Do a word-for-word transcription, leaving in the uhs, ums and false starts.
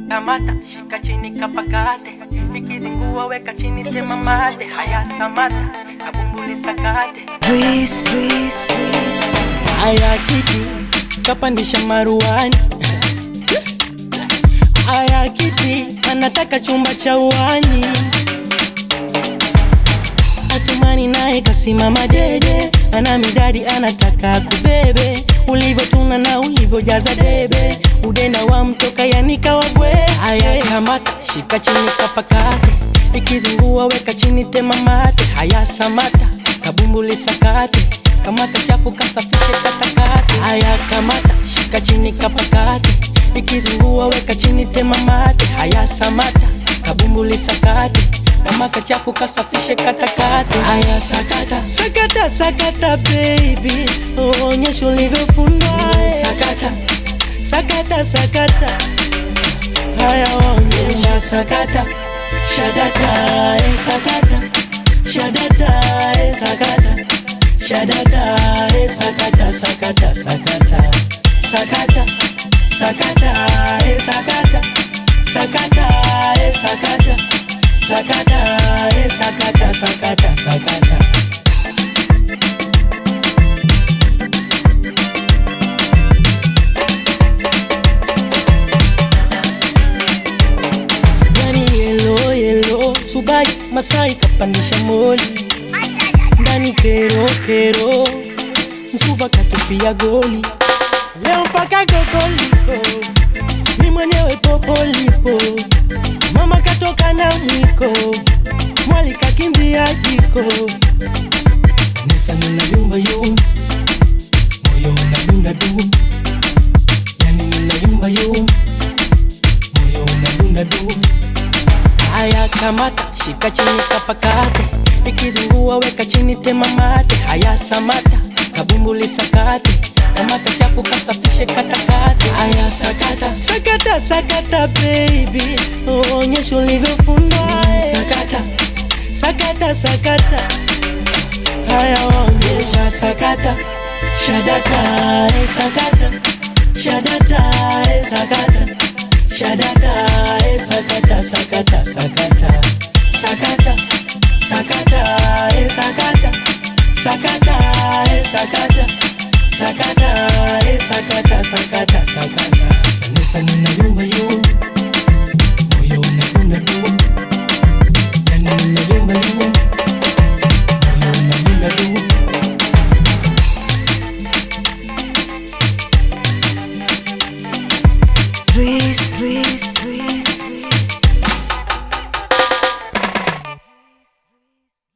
Kamata, shika chini kapakate, ikizingua weka chini tema mate. Haya samata, kabumbuli sakate. Breeze, breeze, breeze. Haya kiti, kapandisha maruani. Haya kiti, anataka chumba cha uani. Athumani nae kasimama dede, ana midadi anataka kubebe. Ulivyo tuna na ulivyo jaza debe, udenda wa mtoka yanika wabwe. Haya kamata, shika chini kapakate, ikizingua weka chini tema mate. Haya samata, kabumbuli sakate, kama kachafu kasafishe katakate. Haya kamata, shika chini kapakate, ikizingua weka chini tema mate. Haya samata, kabumbuli sakate, kama kachafu kasafishe katakate. Haya sakata, sakata, sakata baby, onyesha ulivyofundwa. Sakata, sakata, sakata, haya onyesha. Sakata, shadata, eh sakata, shadata, eh sakata, shadata, eh sakata, sakata, sakata, sakata, sakata, eh sakata, sakata, eh sakata, sakata, eh sakata, sakata, sakata. Yani yellow yellow Subai Masai kapandisha moli, ndani kero kero Msuba katupia goli, leo mpaka gogoliko, mi mwenyewe popolipo. Mama katoka na mwiko, mwali kakimbia jiko. Nisa nina yumba yumba, moyo unadunda dunda. Yani nina yumba yumba, moyo unadunda dunda. Haya kamata, shika chini kapakate, ikizingua weka chini tema mate. Haya samata, kabumbuli sakate, kama kachafu kasafishe katakate. Haya sakata, sakata, sakata baby, onyesha ulivyofundwa. Sakata, sakata, sakata, haya onyesha. Sakata, shadata, eh sakata, shadata, eh sakata, shadata, eh sakata, sakata,